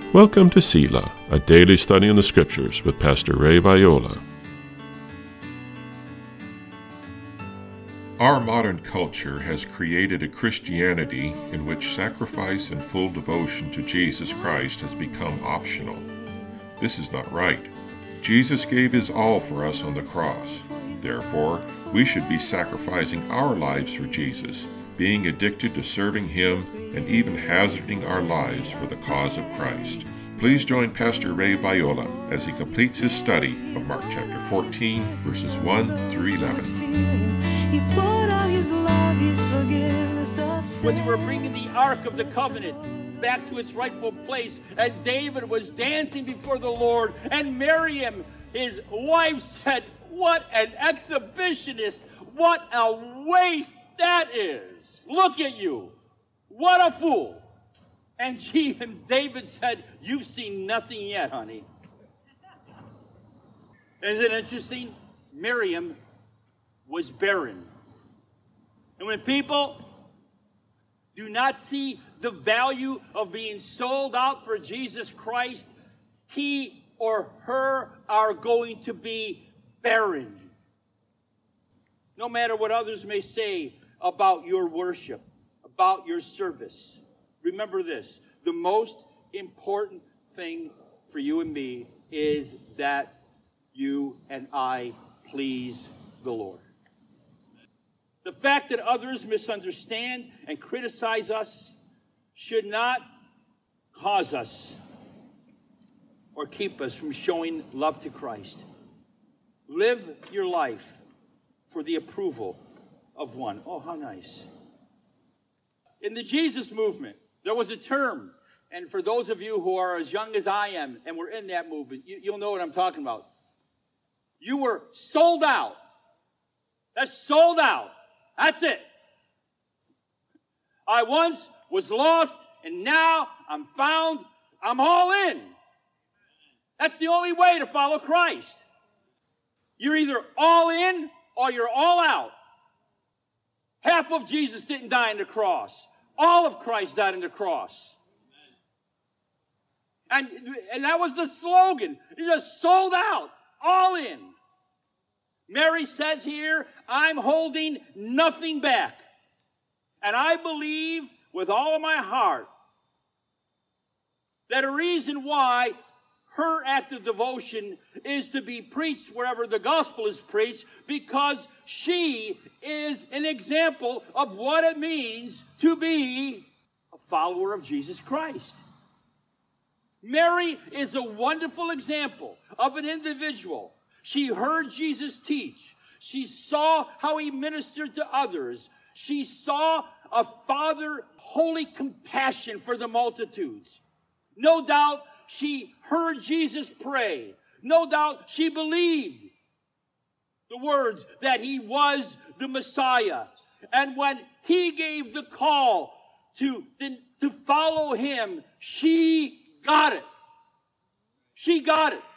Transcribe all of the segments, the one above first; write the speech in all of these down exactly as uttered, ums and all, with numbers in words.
Welcome to Selah, a daily study in the Scriptures with Pastor Ray Viola. Our modern culture has created a Christianity in which sacrifice and full devotion to Jesus Christ has become optional. This is not right. Jesus gave his all for us on the cross. Therefore, we should be sacrificing our lives for Jesus, being addicted to serving him, and even hazarding our lives for the cause of Christ. Please join Pastor Ray Viola as he completes his study of Mark chapter fourteen, verses one through eleven. When they were bringing the Ark of the Covenant back to its rightful place, and David was dancing before the Lord, and Miriam, his wife, said, "What an exhibitionist! What a waste that is! Look at you! What a fool!" And she and David said, "You've seen nothing yet, honey." Isn't it interesting? Miriam was barren. And when people do not see the value of being sold out for Jesus Christ, he or her are going to be barren. No matter what others may say about your worship, about your service, remember this: the most important thing for you and me is that you and I please the Lord. The fact that others misunderstand and criticize us should not cause us or keep us from showing love to Christ. Live your life for the approval of one. Oh, how nice. In the Jesus movement, there was a term, and for those of you who are as young as I am and were in that movement, you, you'll know what I'm talking about. You were sold out. That's sold out. That's it. I once was lost, and now I'm found. I'm all in. That's the only way to follow Christ. You're either all in or you're all out. Half of Jesus didn't die on the cross. All of Christ died on the cross. And, and that was the slogan. It just sold out, all in. Mary says here, "I'm holding nothing back." And I believe with all of my heart that a reason why her act of devotion is to be preached wherever the gospel is preached, because she is an example of what it means to be a follower of Jesus Christ. Mary is a wonderful example of an individual. She heard Jesus teach. She saw how he ministered to others. She saw a father holy compassion for the multitudes. No doubt she heard Jesus pray. No doubt she believed the words that he was the Messiah. And when he gave the call to, to follow him, she got it. She got it.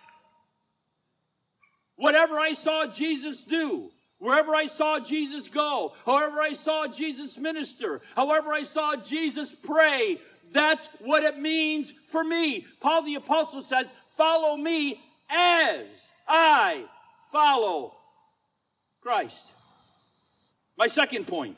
Whatever I saw Jesus do, wherever I saw Jesus go, however I saw Jesus minister, however I saw Jesus pray, that's what it means for me. Paul the Apostle says, "Follow me as I follow Christ." My second point.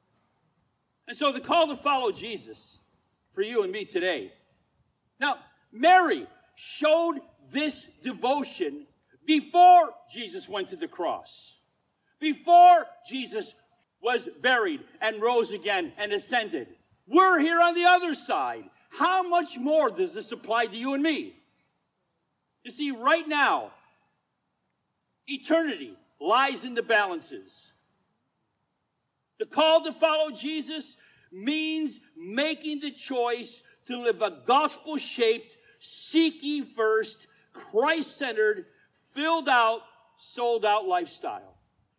And so the call to follow Jesus for you and me today. Now, Mary showed this devotion before Jesus went to the cross, before Jesus was buried and rose again and ascended. We're here on the other side. How much more does this apply to you and me? You see, right now, eternity lies in the balances. The call to follow Jesus means making the choice to live a gospel-shaped, seek ye first, Christ-centered, filled out, sold out lifestyle.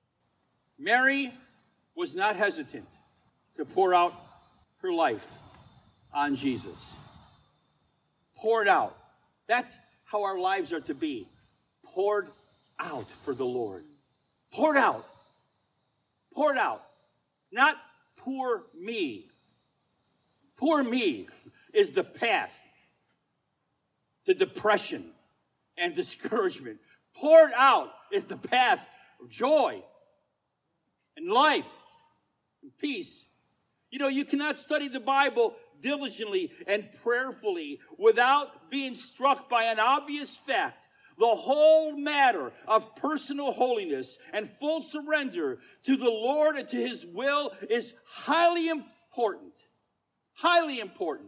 Mary was not hesitant to pour out her life on Jesus. Pour it out. That's how our lives are to be. Poured out for the Lord. Poured out. Poured out. Not poor me. Poor me is the path to depression and discouragement. Poured out is the path of joy and life and peace. You know, you cannot study the Bible diligently and prayerfully without being struck by an obvious fact. The whole matter of personal holiness and full surrender to the Lord and to his will is highly important. Highly important.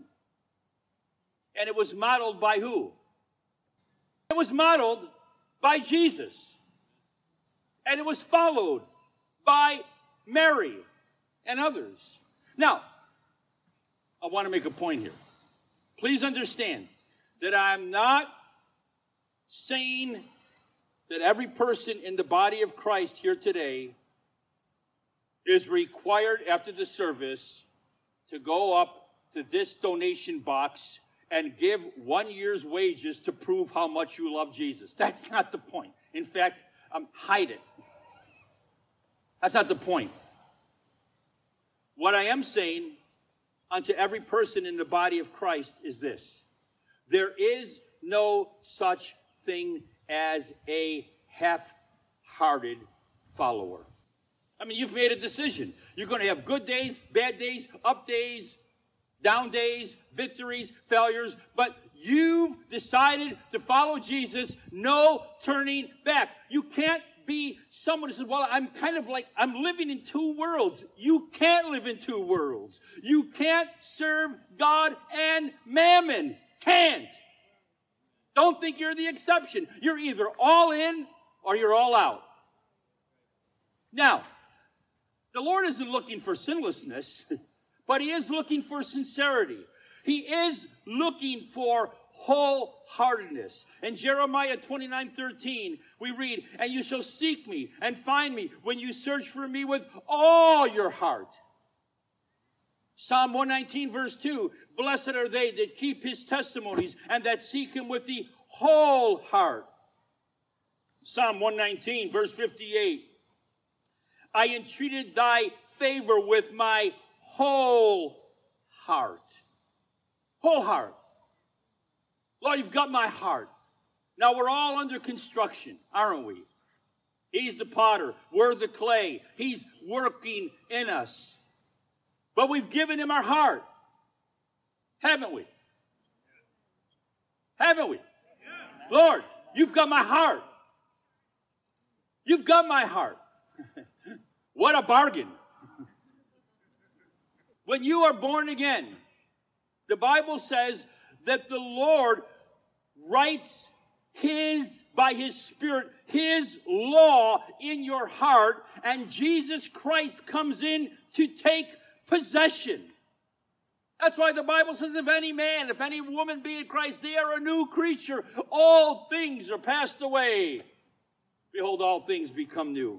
And it was modeled by who? It was modeled by Jesus. And it was followed by Mary and others. Now, I want to make a point here. Please understand that I'm not saying that every person in the body of Christ here today is required after the service to go up to this donation box and give one year's wages to prove how much you love Jesus. That's not the point. In fact, um, hide it. That's not the point. What I am saying unto every person in the body of Christ is this. There is no such thing as a half-hearted follower. I mean, you've made a decision. You're going to have good days, bad days, up days, down days, victories, failures, but you've decided to follow Jesus, no turning back. You can't be someone who says, well, I'm kind of like, I'm living in two worlds. You can't live in two worlds. You can't serve God and mammon. Can't. Don't think you're the exception. You're either all in or you're all out. Now, the Lord isn't looking for sinlessness, but he is looking for sincerity. He is looking for wholeheartedness. In Jeremiah twenty-nine thirteen, we read, and you shall seek me and find me when you search for me with all your heart. Psalm one nineteen verse two, blessed are they that keep his testimonies and that seek him with the whole heart. Psalm one nineteen verse fifty-eight, I entreated thy favor with my whole heart. Whole heart. Lord, you've got my heart. Now, we're all under construction, aren't we? He's the potter. We're the clay. He's working in us. But we've given him our heart. Haven't we? Haven't we? Lord, you've got my heart. You've got my heart. What a bargain. When you are born again, the Bible says that the Lord writes his, by his Spirit, his law in your heart, and Jesus Christ comes in to take possession. That's why the Bible says, if any man, if any woman be in Christ, they are a new creature. All things are passed away. Behold, all things become new.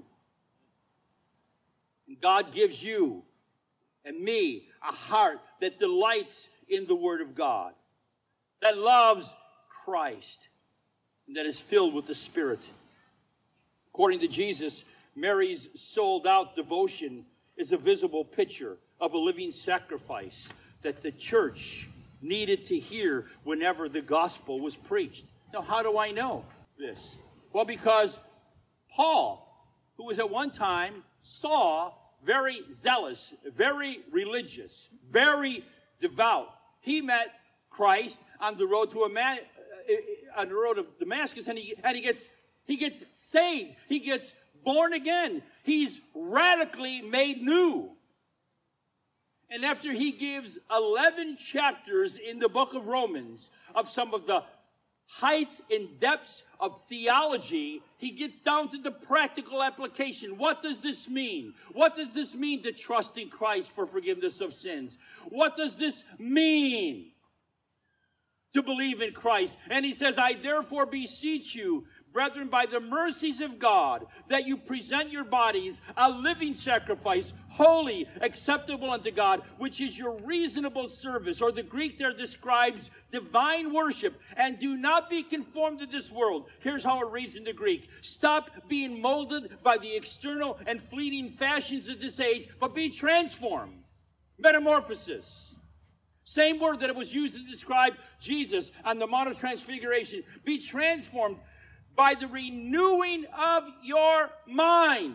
And God gives you and me a heart that delights in the Word of God, that loves Christ, and that is filled with the Spirit. According to Jesus, Mary's sold-out devotion is a visible picture of a living sacrifice that the church needed to hear whenever the gospel was preached. Now, how do I know this? Well, because Paul, who was at one time saw very zealous, very religious, very devout, he met Christ on the road to a man, uh, on the road of Damascus, and he and he gets he gets saved. He gets born again. He's radically made new. And after he gives eleven chapters in the book of Romans of some of the heights and depths of theology, he gets down to the practical application. What does this mean? What does this mean to trust in Christ for forgiveness of sins? What does this mean to believe in Christ? And he says, I therefore beseech you, brethren, by the mercies of God, that you present your bodies a living sacrifice, holy, acceptable unto God, which is your reasonable service, or the Greek there describes divine worship. And do not be conformed to this world. Here's how it reads in the Greek. Stop being molded by the external and fleeting fashions of this age, but be transformed. Metamorphosis. Same word that it was used to describe Jesus on the Mount of Transfiguration. Be transformed by the renewing of your mind.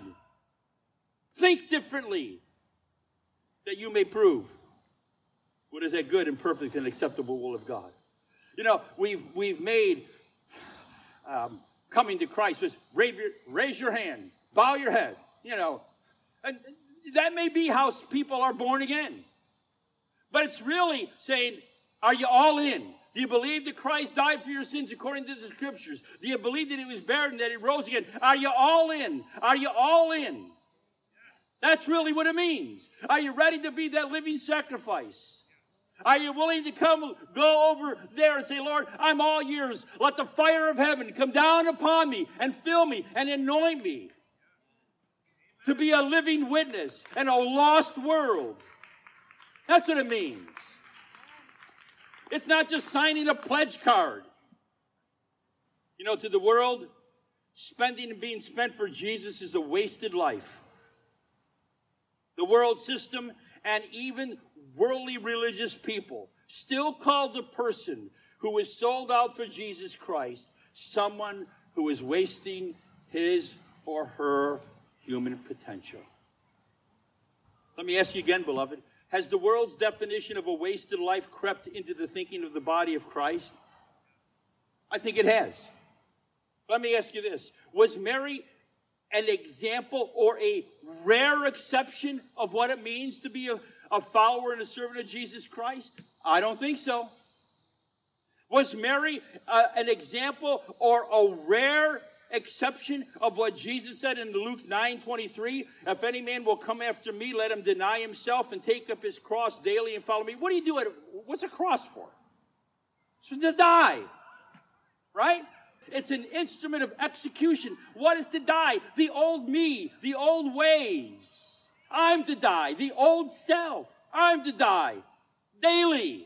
Think differently, that you may prove what is that good and perfect and acceptable will of God. You know, we've we've made um, coming to Christ just raise your, raise your hand, bow your head. You know, and that may be how people are born again. But it's really saying, are you all in? Do you believe that Christ died for your sins according to the Scriptures? Do you believe that he was buried and that he rose again? Are you all in? Are you all in? That's really what it means. Are you ready to be that living sacrifice? Are you willing to come, go over there and say, Lord, I'm all yours. Let the fire of heaven come down upon me and fill me and anoint me to be a living witness in a lost world. That's what it means. It's not just signing a pledge card. You know, to the world, spending and being spent for Jesus is a wasted life. The world system and even worldly religious people still call the person who is sold out for Jesus Christ someone who is wasting his or her human potential. Let me ask you again, beloved. Has the world's definition of a wasted life crept into the thinking of the body of Christ? I think it has. Let me ask you this. Was Mary an example or a rare exception of what it means to be a, a follower and a servant of Jesus Christ? I don't think so. Was Mary uh, an example or a rare exception of what Jesus said in Luke nine twenty-three? If any man will come after me, let him deny himself and take up his cross daily and follow me. What do you do? At, what's a cross for? It's to die, right? It's an instrument of execution. What is to die? The old me, the old ways. I'm to die. The old self. I'm to die daily.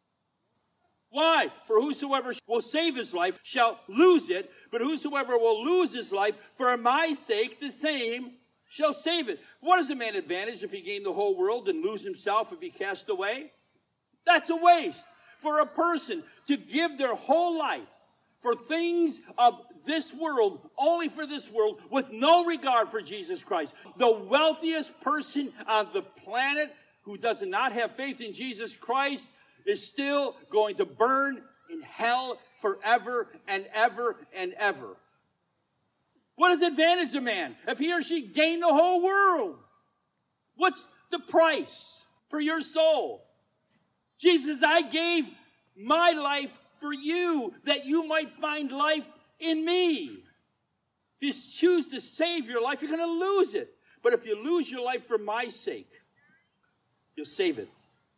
Why? For whosoever will save his life shall lose it, but whosoever will lose his life for my sake, the same shall save it. What is a man advantage if he gain the whole world and lose himself and be cast away? That's a waste. For a person to give their whole life for things of this world, only for this world, with no regard for Jesus Christ. The wealthiest person on the planet who does not have faith in Jesus Christ is still going to burn in hell forever and ever and ever. What does it advantage a man if he or she gain the whole world? What's the price for your soul? Jesus, I gave my life for you that you might find life in me. If you choose to save your life, you're going to lose it. But if you lose your life for my sake, you'll save it.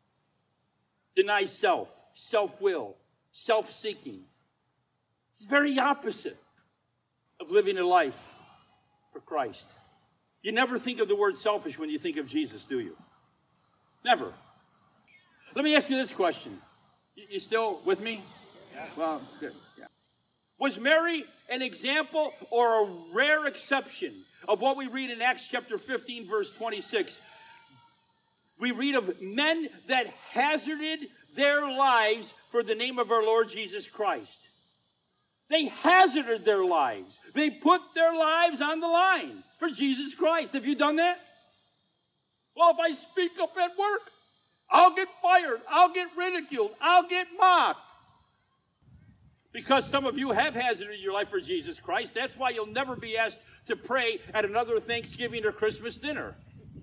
Deny self, self-will, self-seeking. It's the very opposite of living a life for Christ. You never think of the word selfish when you think of Jesus, do you? Never. Let me ask you this question. You still with me? Yeah. Well, good. Yeah. Was Mary an example or a rare exception of what we read in Acts chapter fifteen, verse twenty-six? We read of men that hazarded their lives for the name of our Lord Jesus Christ. They hazarded their lives. They put their lives on the line for Jesus Christ. Have you done that? Well, if I speak up at work, I'll get fired. I'll get ridiculed. I'll get mocked. Because some of you have hazarded your life for Jesus Christ. That's why you'll never be asked to pray at another Thanksgiving or Christmas dinner.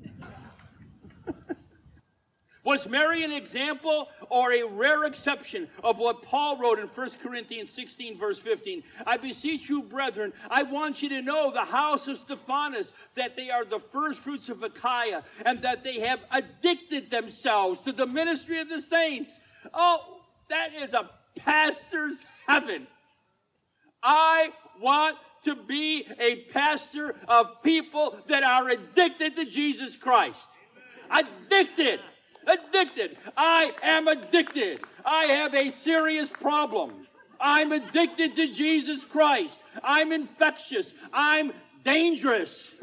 Was Mary an example or a rare exception of what Paul wrote in First Corinthians sixteen, verse fifteen? I beseech you, brethren, I want you to know the house of Stephanas, that they are the first fruits of Achaia, and that they have addicted themselves to the ministry of the saints. Oh, that is a pastor's heaven. I want to be a pastor of people that are addicted to Jesus Christ. Addicted. Addicted. I am addicted. I have a serious problem. I'm addicted to Jesus Christ. I'm infectious. I'm dangerous.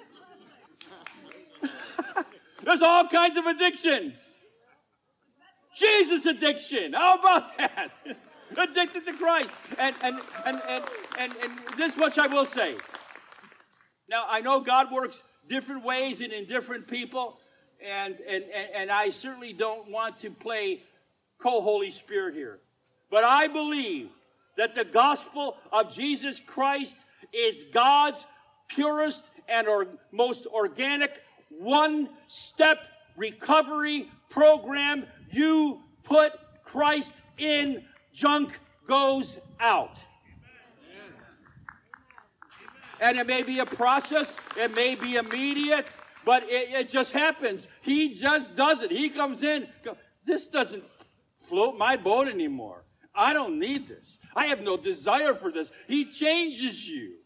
There's all kinds of addictions. Jesus addiction. How about that? Addicted to Christ. And, and, and, and, and, and this much I will say. Now, I know God works different ways and in different people, and, and, and, and I certainly don't want to play co-Holy Spirit here. But I believe that the gospel of Jesus Christ is God's purest and or most organic one-step recovery program. You put Christ in, junk goes out. And it may be a process, it may be immediate, but it, it just happens. He just does it. He comes in, go, this doesn't float my boat anymore. I don't need this. I have no desire for this. He changes you.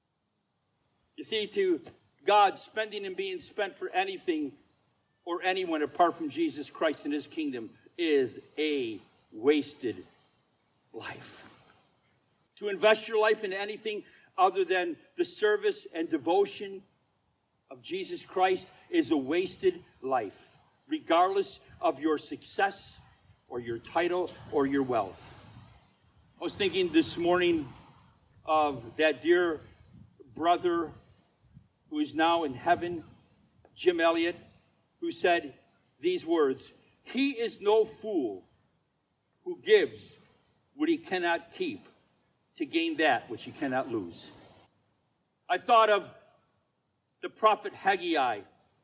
You see, to God, spending and being spent for anything or anyone apart from Jesus Christ and his kingdom is a wasted life. To invest your life in anything other than the service and devotion of Jesus Christ is a wasted life, regardless of your success or your title or your wealth. I was thinking this morning of that dear brother who is now in heaven, Jim Elliot, who said these words, "He is no fool who gives what he cannot keep to gain that which he cannot lose." I thought of the prophet Haggai.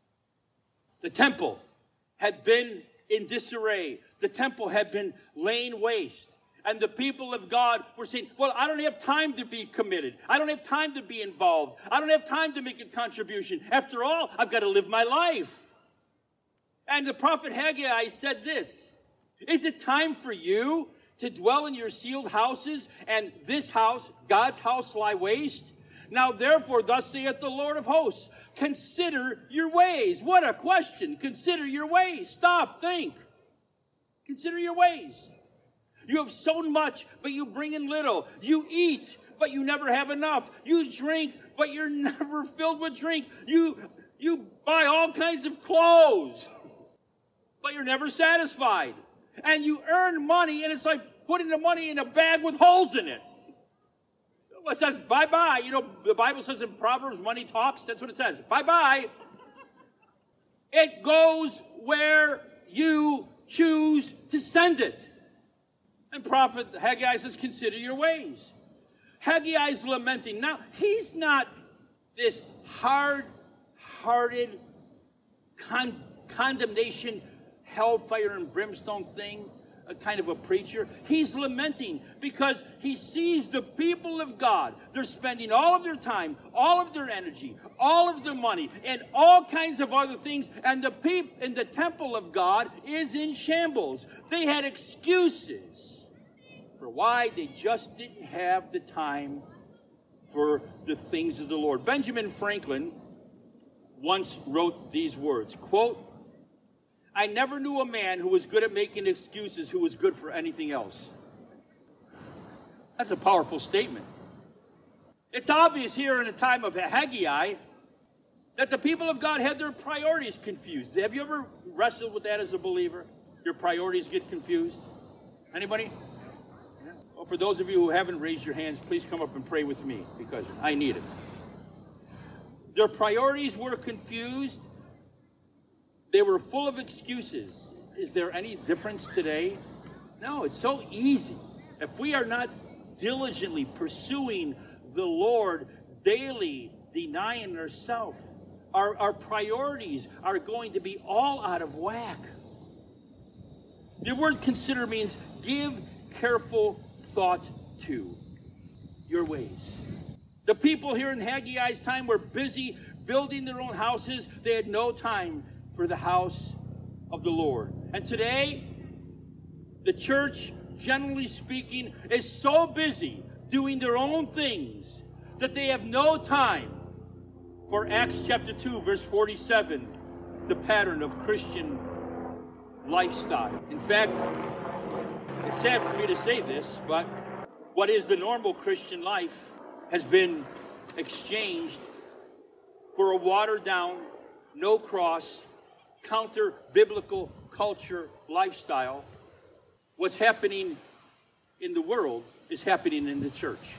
The temple had been in disarray. The temple had been laid waste. And the people of God were saying, well, I don't have time to be committed. I don't have time to be involved. I don't have time to make a contribution. After all, I've got to live my life. And the prophet Haggai said this, "Is it time for you to dwell in your sealed houses, and this house, God's house, lie waste? Now therefore, thus saith the Lord of hosts, consider your ways." What a question. Consider your ways. Stop, think. Consider your ways. You have sown much, but you bring in little. You eat, but you never have enough. You drink, but you're never filled with drink. You, you buy all kinds of clothes, but you're never satisfied. And you earn money, and it's like putting the money in a bag with holes in it. It says, bye-bye. You know, the Bible says in Proverbs, money talks. That's what it says. Bye-bye. It goes where you choose to send it. And prophet Haggai says, consider your ways. Haggai is lamenting. Now, he's not this hard-hearted con- condemnation, hellfire and brimstone thing, a kind of a preacher. He's lamenting because he sees the people of God. They're spending all of their time, all of their energy, all of their money, and all kinds of other things. And the peop- and the temple of God is in shambles. They had excuses for why they just didn't have the time for the things of the Lord. Benjamin Franklin once wrote these words, quote, "I never knew a man who was good at making excuses who was good for anything else." That's a powerful statement. It's obvious here in the time of Haggai that the people of God had their priorities confused. Have you ever wrestled with that as a believer? Your priorities get confused? Anybody? Well, for those of you who haven't raised your hands, please come up and pray with me because I need it. Their priorities were confused. They were full of excuses. Is there any difference today? No, it's so easy. If we are not diligently pursuing the Lord daily, denying ourselves, our, our priorities are going to be all out of whack. The word consider means give careful thought to your ways. The people here in Haggai's time were busy building their own houses. They had no time for the house of the Lord. And today, the church, generally speaking, is so busy doing their own things that they have no time for Acts chapter two, verse forty-seven, the pattern of Christian lifestyle. In fact, it's sad for me to say this, but what is the normal Christian life has been exchanged for a watered-down, no-cross, counter-biblical culture lifestyle what's happening in the world is happening in the church.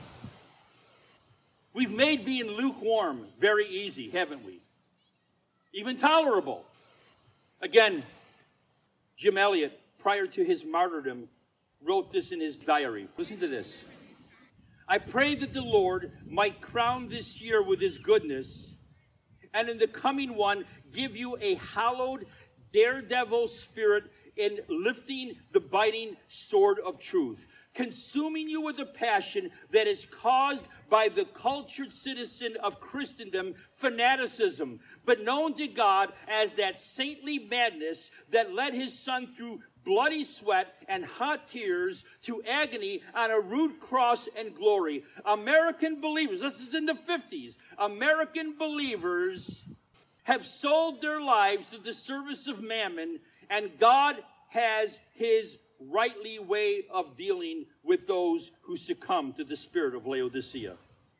We've made being lukewarm very easy, haven't we? Even tolerable. Again, Jim Elliot, prior to his martyrdom, wrote this in his diary. Listen to this. I pray that the Lord might crown this year with his goodness, and in the coming one, give you a hallowed, daredevil spirit in lifting the biting sword of truth, consuming you with a passion that is caused by the cultured citizen of Christendom fanaticism, but known to God as that saintly madness that led his son through bloody sweat and hot tears to agony on a rude cross and glory. American believers, this is in the fifties, American believers have sold their lives to the service of mammon, and God has his rightly way of dealing with those who succumb to the spirit of Laodicea.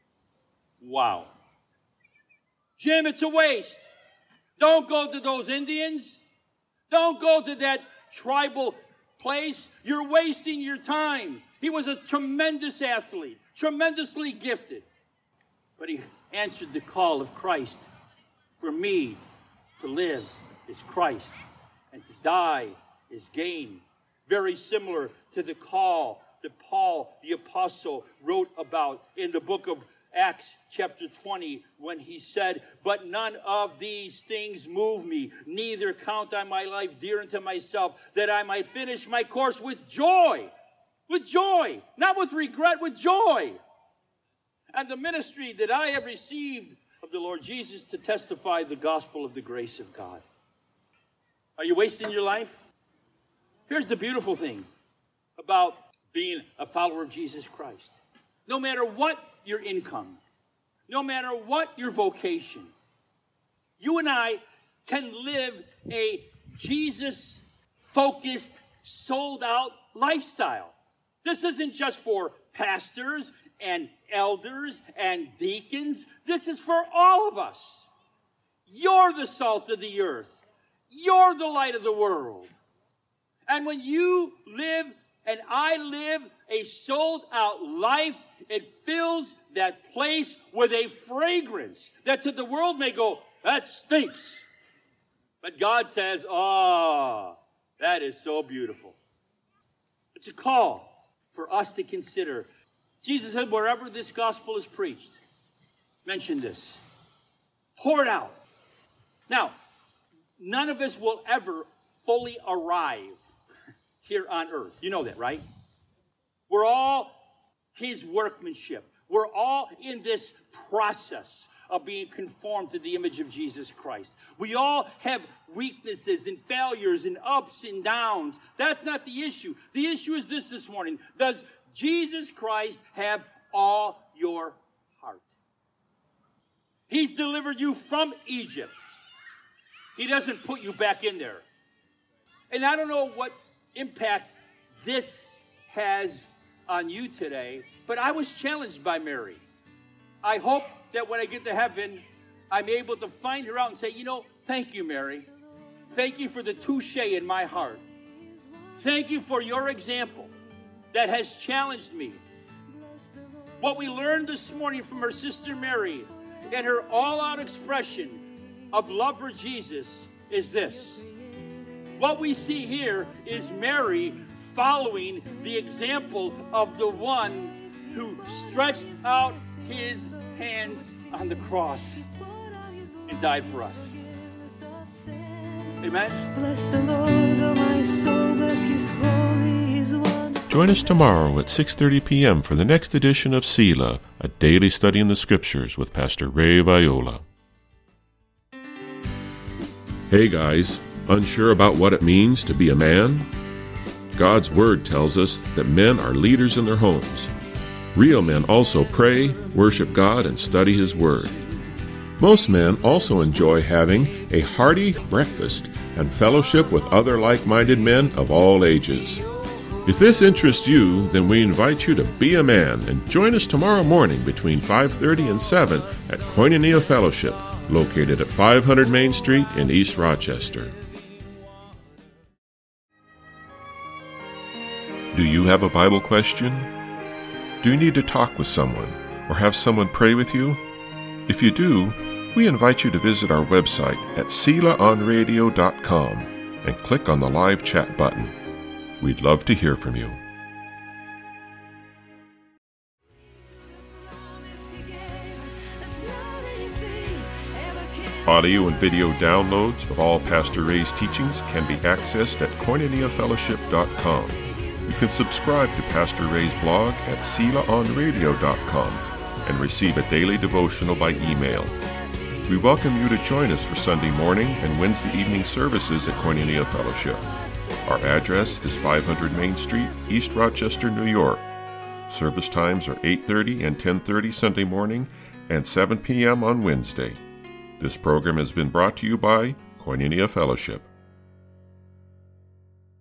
Wow. Jim, it's a waste. Don't go to those Indians. Don't go to that tribal place. You're wasting your time. He was a tremendous athlete, tremendously gifted. But he answered the call of Christ. For me, to live is Christ, and to die is gain. Very similar to the call that Paul, the apostle, wrote about in the book of Acts chapter twenty, when he said, but none of these things move me, neither count I my life dear unto myself, that I might finish my course with joy. With joy, not with regret, with joy. And the ministry that I have received of the Lord Jesus to testify the gospel of the grace of God. Are you wasting your life? Here's the beautiful thing about being a follower of Jesus Christ. No matter what your income, no matter what your vocation, you and I can live a Jesus-focused, sold-out lifestyle. This isn't just for pastors and elders and deacons. This is for all of us. You're the salt of the earth. You're the light of the world. And when you live and I live a sold-out life, it fills that place with a fragrance that to the world may go, that stinks. But God says, oh, that is so beautiful. It's a call for us to consider. Jesus said, wherever this gospel is preached, mention this. Pour it out. Now, none of us will ever fully arrive here on earth. You know that, right? We're all his workmanship. We're all in this process of being conformed to the image of Jesus Christ. We all have weaknesses and failures and ups and downs. That's not the issue. The issue is this this morning. Does Jesus Christ have all your heart? He's delivered you from Egypt. He doesn't put you back in there. And I don't know what impact this has on you today, but I was challenged by Mary. I hope that when I get to heaven, I'm able to find her out and say, you know, thank you, Mary. Thank you for the touche in my heart. Thank you for your example that has challenged me. What we learned this morning from her sister Mary and her all-out expression of love for Jesus is this. What we see here is Mary following the example of the one who stretched out his hands on the cross and died for us. Amen. Bless the Lord, oh my soul, bless his holy, his wonderful. Join us tomorrow at six thirty p.m. for the next edition of Selah, a daily study in the Scriptures with Pastor Ray Viola. Hey guys, unsure about what it means to be a man? God's Word tells us that men are leaders in their homes. Real men also pray, worship God, and study His Word. Most men also enjoy having a hearty breakfast and fellowship with other like-minded men of all ages. If this interests you, then we invite you to be a man and join us tomorrow morning between five thirty and seven at Koinonia Fellowship, located at five hundred Main Street in East Rochester. Do you have a Bible question? Do you need to talk with someone or have someone pray with you? If you do, we invite you to visit our website at sela on radio dot com and click on the live chat button. We'd love to hear from you. Audio and video downloads of all Pastor Ray's teachings can be accessed at koinonia fellowship dot com. You can subscribe to Pastor Ray's blog at sela on radio dot com and receive a daily devotional by email. We welcome you to join us for Sunday morning and Wednesday evening services at Koinonia Fellowship. Our address is five hundred Main Street, East Rochester, New York. Service times are eight thirty and ten thirty Sunday morning and seven p.m. on Wednesday. This program has been brought to you by Koinonia Fellowship.